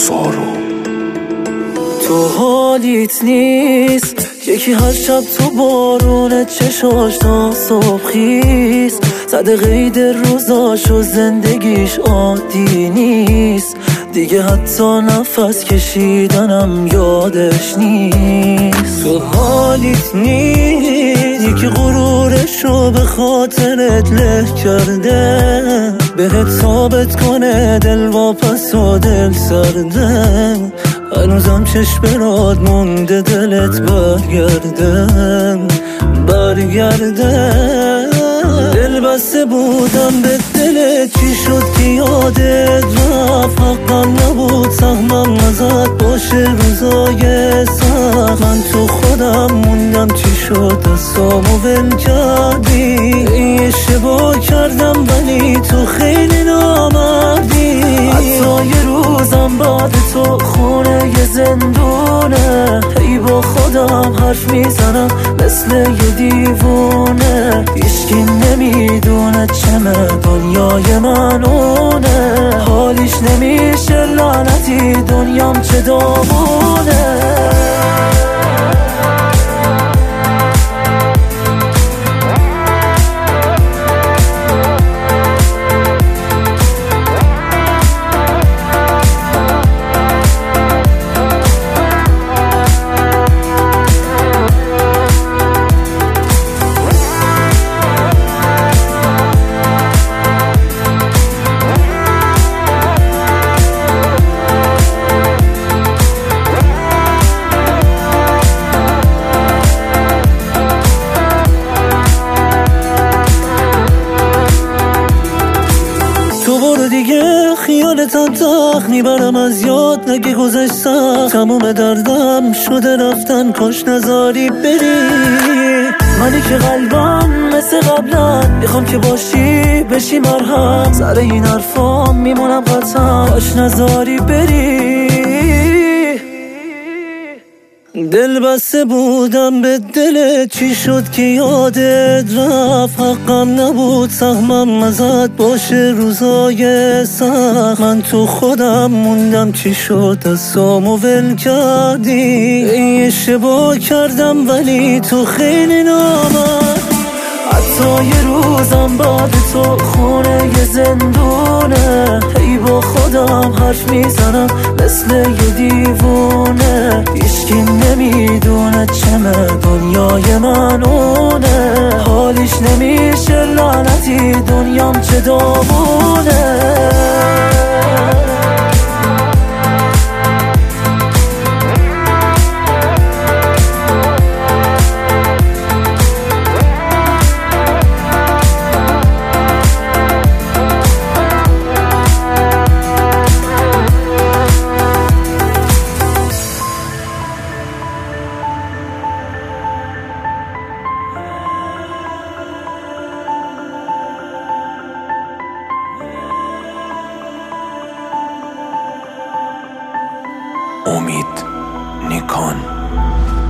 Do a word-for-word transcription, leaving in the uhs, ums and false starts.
سارو. تو حالیت نیست یکی هر شب تو بارونه چشاش تا صبح خیز زده قید روزاش و زندگیش عادی نیست دیگه، حتی نفس کشیدنم یادش نیست. تو حالیت نیست یکی غرورشو به خاطرت له کرده، بهت ثابت کنه دل واپس و دل سرده. هنوزم چشم برات مونده دلت برگرده برگرده. دل بسته بودم به دلت، چی شد که یادت رفت؟ حقم نبود سهمم ازت باشه روزای سخت. من تو خودم موندم، چی شد دستامو ول کردی؟ اشتباه کردم ولی تو خیلی نامردی. حتی یه روزم بعد تو خونه یه زندونه، ای با خودم حرف میزنم مثل یه دیوونه. هیچکی نمیدونه چمه دنیای منونه، حالیش نمیشه لعنتی دنیام چه داغونه. دیگه خیالتم تخت میبرم از یاد، نگه گذشتم تموم دردم شده رفتن، کاش نذاری بری. منی که قلبم مثل قبلا میخوام که باشی بشی مرهم، سر این حرفام میمونم قطعا، کاش نذاری بری. دل بسته بودم به دلت، چی شد که یادت رفت؟ حقم نبود سهمم ازت باشه روزای سخت. من تو خودم موندم، چی شد دستامو ول کردی؟ اشتباه کردم ولی تو خیلی نامردی. حتی یه روزم بعد تو خونه یه زندونه، ای با خودم حرف میزنم مثل یه دیوونه. هیچکی نمیدونه چمه دنیای منونه، حالیش نمیشه لعنتی دنیام چه داغونه. امید نیکان.